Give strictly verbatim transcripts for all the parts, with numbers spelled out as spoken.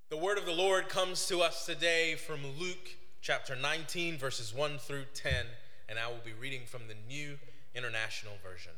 The word of the Lord comes to us today from Luke chapter nineteen, verses one through ten, and I will be reading from the New International Version.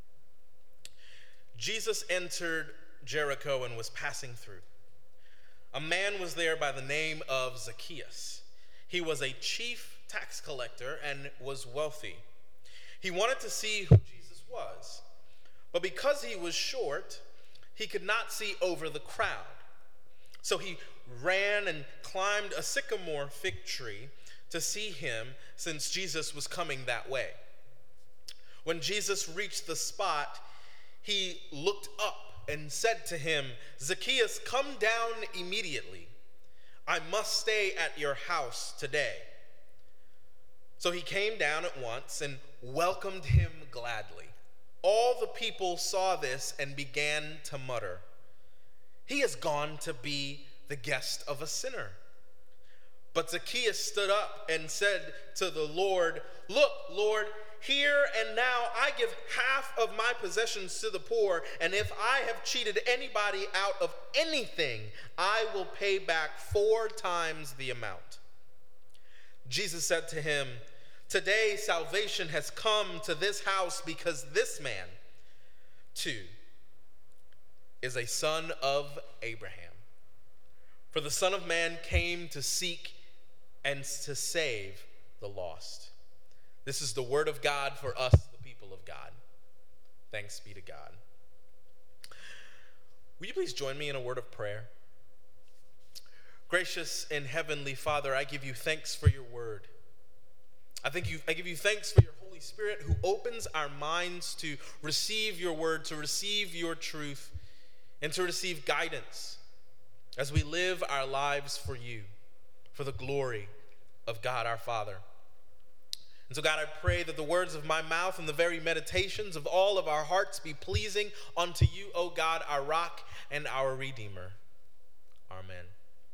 Jesus entered Jericho and was passing through. A man was there by the name of Zacchaeus. He was a chief tax collector and was wealthy. He wanted to see who Jesus was, but because he was short, he could not see over the crowd. So he ran and climbed a sycamore fig tree to see him, since Jesus was coming that way. When Jesus reached the spot, he looked up and said to him, "Zacchaeus, come down immediately. I must stay at your house today." So he came down at once and welcomed him gladly. All the people saw this and began to mutter, "He has gone to be the guest of a sinner." But Zacchaeus stood up and said to the Lord, "Look, Lord, here and now I give half of my possessions to the poor, and if I have cheated anybody out of anything, I will pay back four times the amount." Jesus said to him, "Today salvation has come to this house, because this man, too, is a son of Abraham. For the Son of Man came to seek and to save the lost." This is the word of God for us, the people of God. Thanks be to God. Will you please join me in a word of prayer? Gracious and heavenly Father, I give you thanks for your word. I thank you, I give you thanks for your Holy Spirit, who opens our minds to receive your word, to receive your truth, and to receive guidance as we live our lives for you, for the glory of God our Father. And so, God, I pray that the words of my mouth and the very meditations of all of our hearts be pleasing unto you, O God, our rock and our Redeemer. Amen.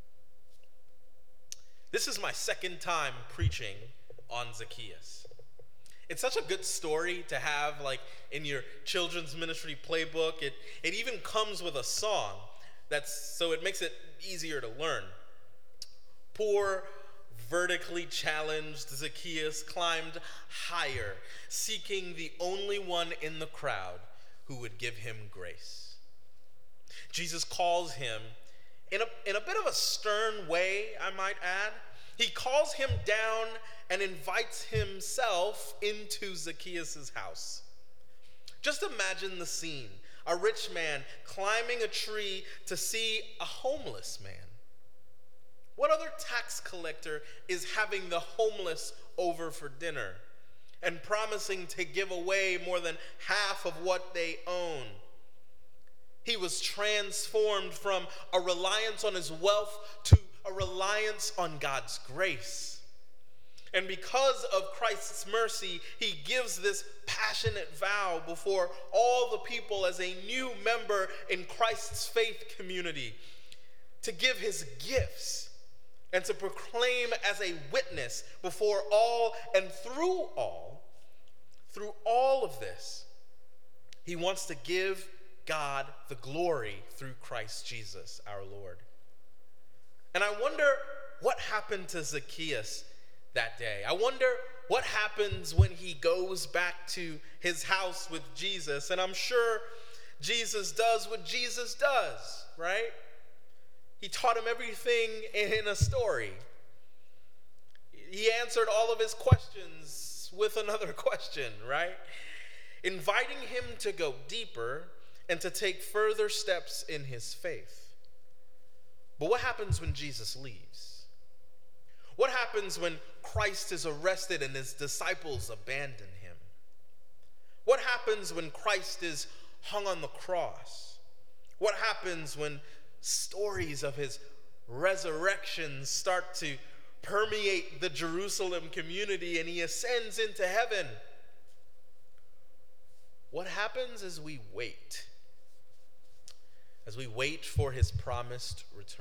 This is my second time preaching on Zacchaeus. It's such a good story to have, like, in your children's ministry playbook. It, it even comes with a song. That's so it makes it easier to learn. Poor, vertically challenged Zacchaeus climbed higher, seeking the only one in the crowd who would give him grace. Jesus calls him in a, in a bit of a stern way, I might add. He calls him down and invites himself into Zacchaeus' house. Just imagine the scene. A rich man climbing a tree to see a homeless man. What other tax collector is having the homeless over for dinner and promising to give away more than half of what they own? He was transformed from a reliance on his wealth to a reliance on God's grace. And because of Christ's mercy, he gives this passionate vow before all the people as a new member in Christ's faith community to give his gifts and to proclaim as a witness before all and through all, through all of this, he wants to give God the glory through Christ Jesus, our Lord. And I wonder what happened to Zacchaeus that day. I wonder what happens when he goes back to his house with Jesus. And I'm sure Jesus does what Jesus does, right? He taught him everything in a story. He answered all of his questions with another question, right? Inviting him to go deeper and to take further steps in his faith. But what happens when Jesus leaves? What happens when Christ is arrested and his disciples abandon him? What happens when Christ is hung on the cross? What happens when stories of his resurrection start to permeate the Jerusalem community and he ascends into heaven? What happens as we wait? As we wait for his promised return.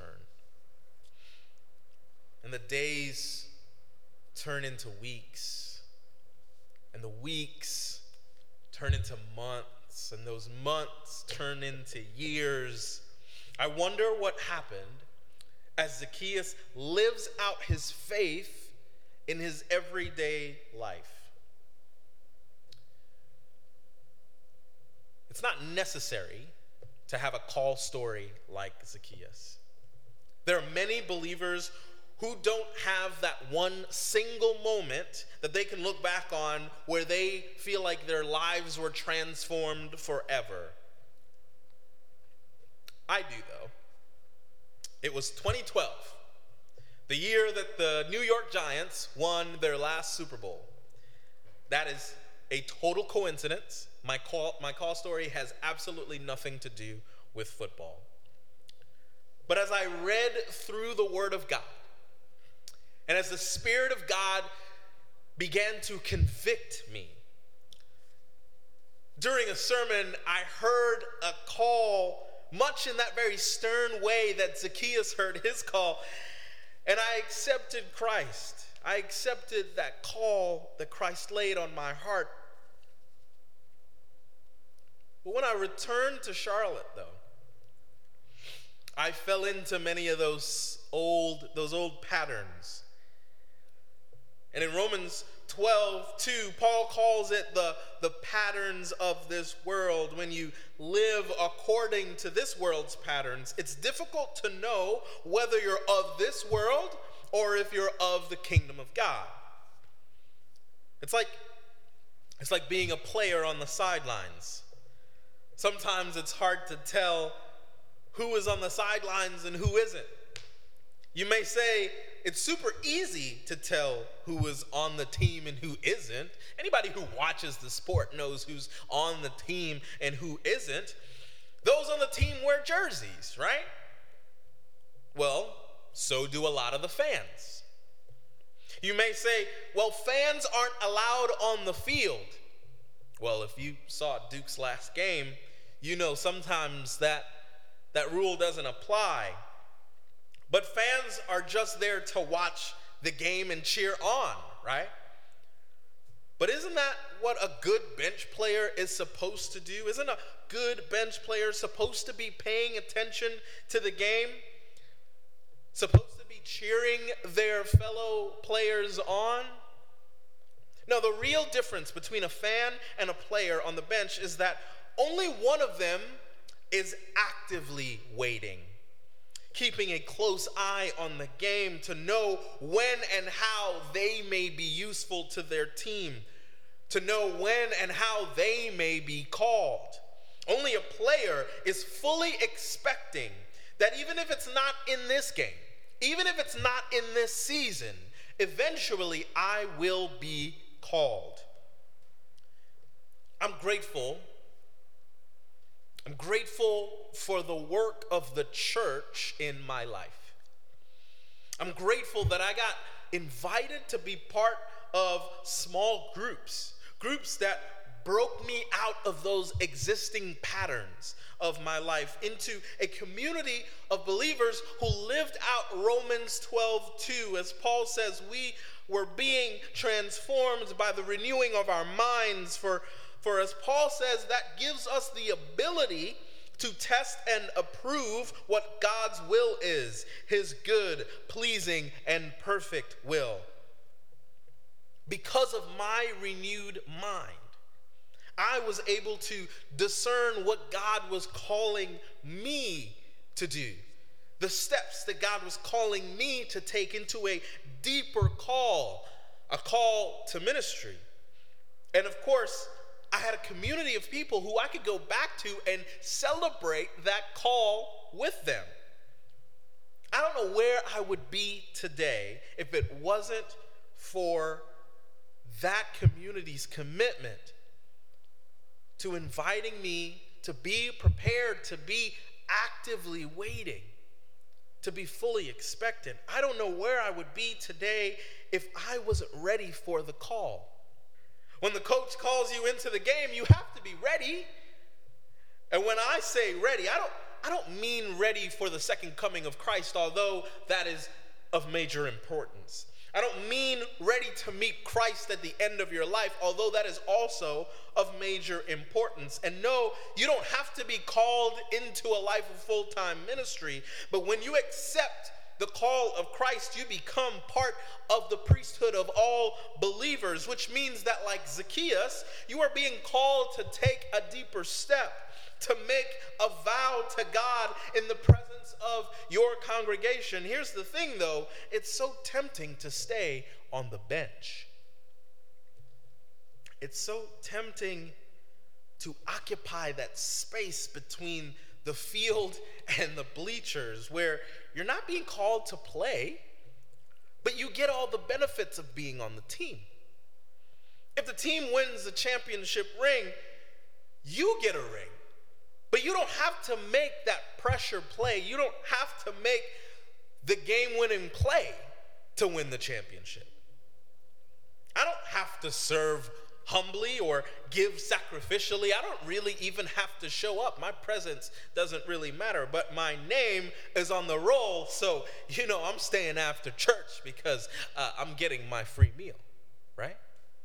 And the days turn into weeks, and the weeks turn into months, and those months turn into years. I wonder what happened as Zacchaeus lives out his faith in his everyday life. It's not necessary to have a call story like Zacchaeus. There are many believers who don't have that one single moment that they can look back on where they feel like their lives were transformed forever. I do, though. It was twenty twelve, the year that the New York Giants won their last Super Bowl. That is a total coincidence. My call, my call story has absolutely nothing to do with football. But as I read through the Word of God, and as the Spirit of God began to convict me, during a sermon, I heard a call much in that very stern way that Zacchaeus heard his call, and I accepted Christ. I accepted that call that Christ laid on my heart. But when I returned to Charlotte, though, I fell into many of those old, those old patterns. And in Romans twelve two, Paul calls it the, the patterns of this world. When you live according to this world's patterns, it's difficult to know whether you're of this world or if you're of the kingdom of God. It's like, it's like being a player on the sidelines. Sometimes it's hard to tell who is on the sidelines and who isn't. You may say it's super easy to tell who is on the team and who isn't. Anybody who watches the sport knows who's on the team and who isn't. Those on the team wear jerseys, right? Well, so do a lot of the fans. You may say, well, fans aren't allowed on the field. Well, if you saw Duke's last game, you know sometimes that, that rule doesn't apply. But fans are just there to watch the game and cheer on, right? But isn't that what a good bench player is supposed to do? Isn't a good bench player supposed to be paying attention to the game? Supposed to be cheering their fellow players on? No, the real difference between a fan and a player on the bench is that only one of them is actively waiting, keeping a close eye on the game to know when and how they may be useful to their team, to know when and how they may be called. Only a player is fully expecting that even if it's not in this game, even if it's not in this season, eventually I will be called. I'm grateful. I'm grateful for the work of the church in my life. I'm grateful that I got invited to be part of small groups, groups that broke me out of those existing patterns of my life into a community of believers who lived out Romans twelve two. As Paul says, we were being transformed by the renewing of our minds. For, for as Paul says, that gives us the ability to test and approve what God's will is, his good, pleasing, and perfect will. Because of my renewed mind, I was able to discern what God was calling me to do, the steps that God was calling me to take into a deeper call, a call to ministry. And of course, I had a community of people who I could go back to and celebrate that call with them. I don't know where I would be today if it wasn't for that community's commitment to inviting me to be prepared, to be actively waiting, to be fully expectant. I don't know where I would be today if I wasn't ready for the call. When the coach calls you into the game, you have to be ready. And when I say ready, I don't, I don't mean ready for the second coming of Christ, although that is of major importance. I don't mean ready to meet Christ at the end of your life, although that is also of major importance. And no, you don't have to be called into a life of full-time ministry, but when you accept the call of Christ, you become part of the priesthood of all believers, which means that, like Zacchaeus, you are being called to take a deeper step, to make a vow to God in the presence of your congregation. Here's the thing, though. It's so tempting to stay on the bench. It's so tempting to occupy that space between the field and the bleachers, where you're not being called to play, but you get all the benefits of being on the team. If the team wins the championship ring, you get a ring, but you don't have to make that pressure play. You don't have to make the game-winning play to win the championship. I don't have to serve humbly or give sacrificially. I don't really even have to show up. My presence doesn't really matter, but my name is on the roll, so you know I'm staying after church because uh, I'm getting my free meal, right?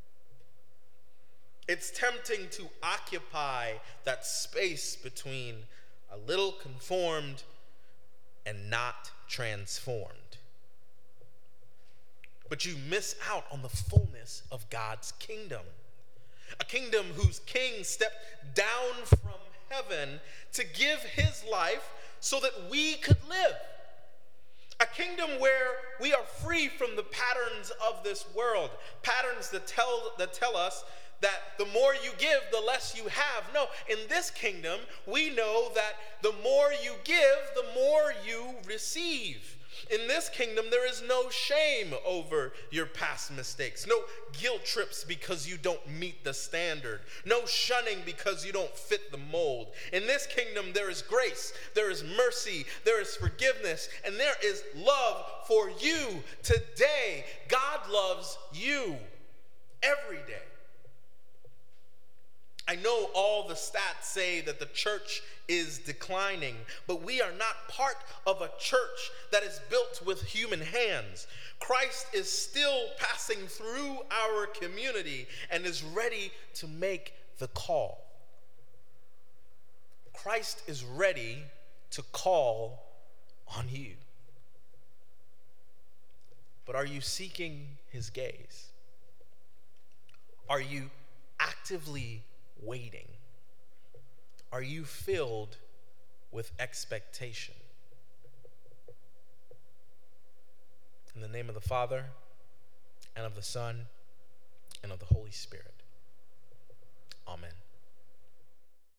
It's tempting to occupy that space between a little conformed and not transformed. But you miss out on the fullness of God's kingdom. A kingdom whose king stepped down from heaven to give his life so that we could live. A kingdom where we are free from the patterns of this world. Patterns that tell, that tell us that the more you give, the less you have. No, in this kingdom, we know that the more you give, the more you receive. In this kingdom, there is no shame over your past mistakes, no guilt trips because you don't meet the standard, no shunning because you don't fit the mold. In this kingdom, there is grace, there is mercy, there is forgiveness, and there is love for you today. God loves you every day. I know all the stats say that the church is declining, but we are not part of a church that is built with human hands. Christ is still passing through our community and is ready to make the call. Christ is ready to call on you. But are you seeking his gaze? Are you actively waiting? Are you filled with expectation? In the name of the Father, and of the Son, and of the Holy Spirit. Amen.